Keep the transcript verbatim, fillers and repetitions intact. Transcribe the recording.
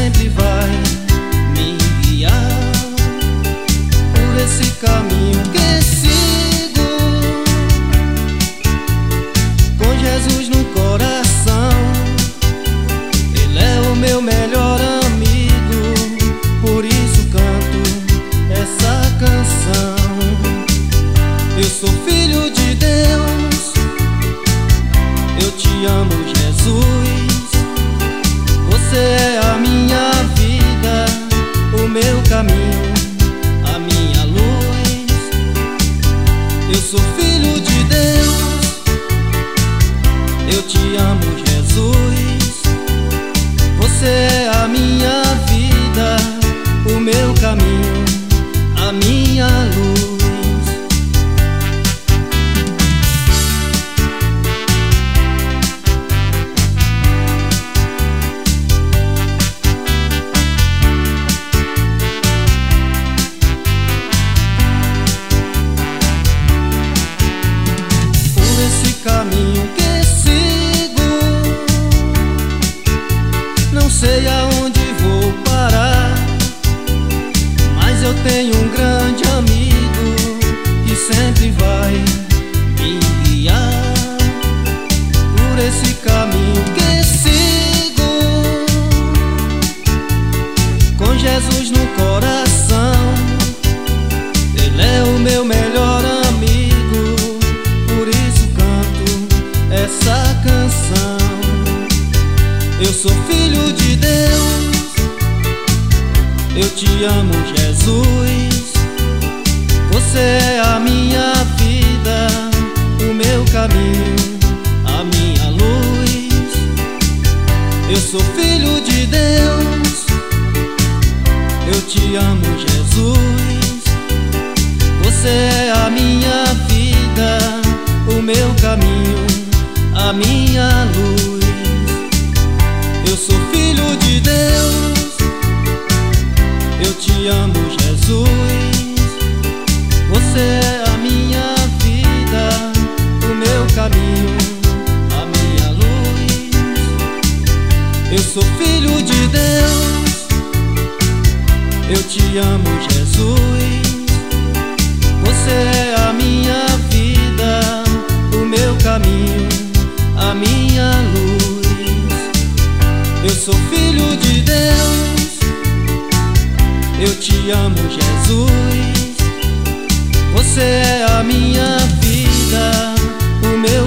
sempre vai me guiar por esse caminho que sigo, com Jesus no coração. Ele é o meu melhor amigo, por isso canto essa canção. Eu sou filho de Deus, eu te amo, Jesus. Você é a minha vida, o meu caminho, a minha luz. Eu sou filho de Deus, eu te amo, Jesus. Você é a minha vida, o meu caminho, a minha luz. Caminho que sigo, não sei aonde vou parar, mas eu tenho um grande amigo que sempre vai me guiar por esse caminho que sigo, com Jesus no coração. Ele é o meu melhor amigo, por isso essa canção. Eu sou filho de Deus, eu te amo, Jesus. Você é a minha vida, o meu caminho, a minha luz. Eu sou filho de Deus, eu te amo, Jesus. Você é a minha vida, o meu caminho, a minha luz. Eu sou filho de Deus, eu te amo, Jesus. Você é a minha vida, o meu caminho, a minha luz. Eu sou filho de Deus, eu te amo, Jesus. Você é a minha vida, o meu caminho, a minha luz. Eu sou filho de Deus, eu te amo, Jesus. Você é a minha vida, o meu